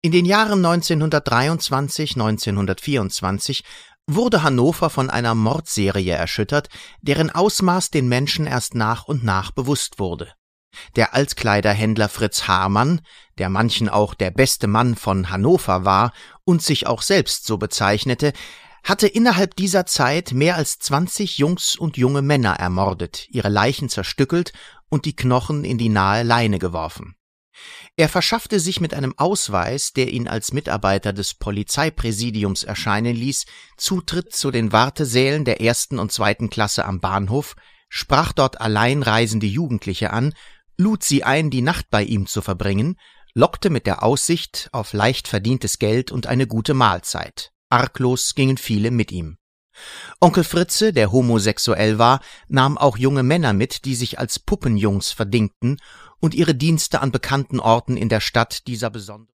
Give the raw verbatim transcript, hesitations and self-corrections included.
In den Jahren neunzehnhundertdreiundzwanzig, neunzehnhundertvierundzwanzig wurde Hannover von einer Mordserie erschüttert, deren Ausmaß den Menschen erst nach und nach bewusst wurde. Der Altkleiderhändler Fritz Haarmann, der manchen auch der beste Mann von Hannover war und sich auch selbst so bezeichnete, hatte innerhalb dieser Zeit mehr als zwanzig Jungs und junge Männer ermordet, ihre Leichen zerstückelt und die Knochen in die nahe Leine geworfen. Er verschaffte sich mit einem Ausweis, der ihn als Mitarbeiter des Polizeipräsidiums erscheinen ließ, Zutritt zu den Wartesälen der ersten und zweiten Klasse am Bahnhof, sprach dort allein reisende Jugendliche an, lud sie ein, die Nacht bei ihm zu verbringen, lockte mit der Aussicht auf leicht verdientes Geld und eine gute Mahlzeit. Arglos gingen viele mit ihm. Onkel Fritze, der homosexuell war, nahm auch junge Männer mit, die sich als Puppenjungs verdingten und ihre Dienste an bekannten Orten in der Stadt dieser besonderen